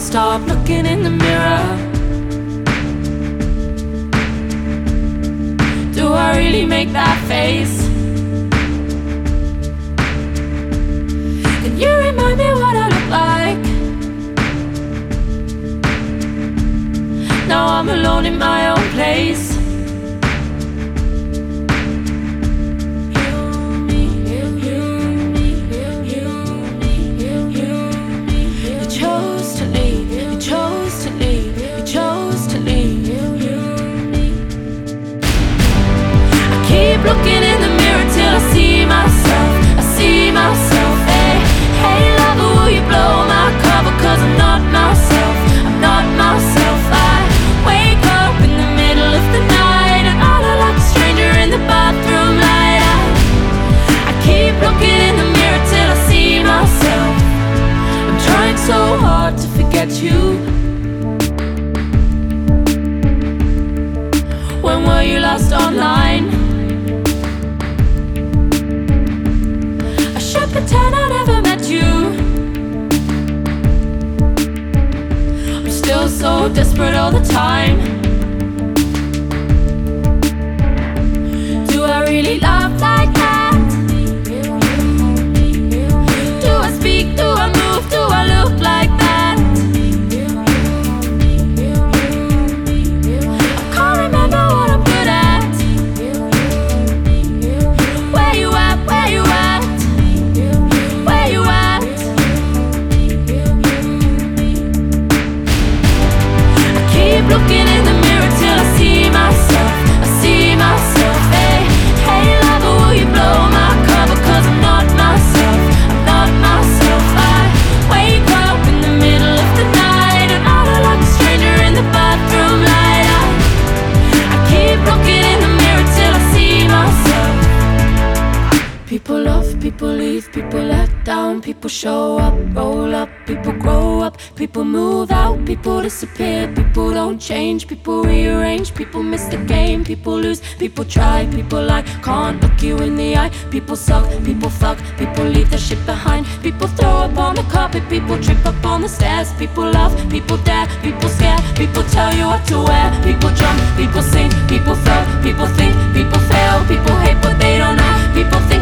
stop looking in the mirror? Do I really make that face? Can you remind me what I look like? Now I'm alone in my own place. Looking in the mirror till I see myself, I see myself. Hey, hey lover, will you blow my cover? Cause I'm not myself, I'm not myself. I wake up in the middle of the night and I look like a stranger in the bathroom light. I keep looking in the mirror till I see myself. I'm trying so hard to forget you. When were you last online? Pretend I never met you. I'm still so desperate all the time. Do I really love like that? Do I speak? Do I move? Do I look like that? I can't remember what I'm good at. Where you at? Where you at? Looking in the mirror till I see myself, I see myself. Hey, hey lover, will you blow my cover? Cause I'm not myself, I'm not myself. I wake up in the middle of the night and I look like a stranger in the bathroom light. I keep looking in the mirror till I see myself. People love, people leave, people let down, people show up, roll up, people grow up, people move out, people disappear, people don't change, people rearrange, people miss the game, people lose, people try, people lie, can't look you in the eye, people suck, people fuck, people leave their shit behind, people throw up on the carpet, people trip up on the stairs, people love, people dare, people scare, people tell you what to wear, people jump, people sing, people fail, people think, people fail, people hate but they don't know, people think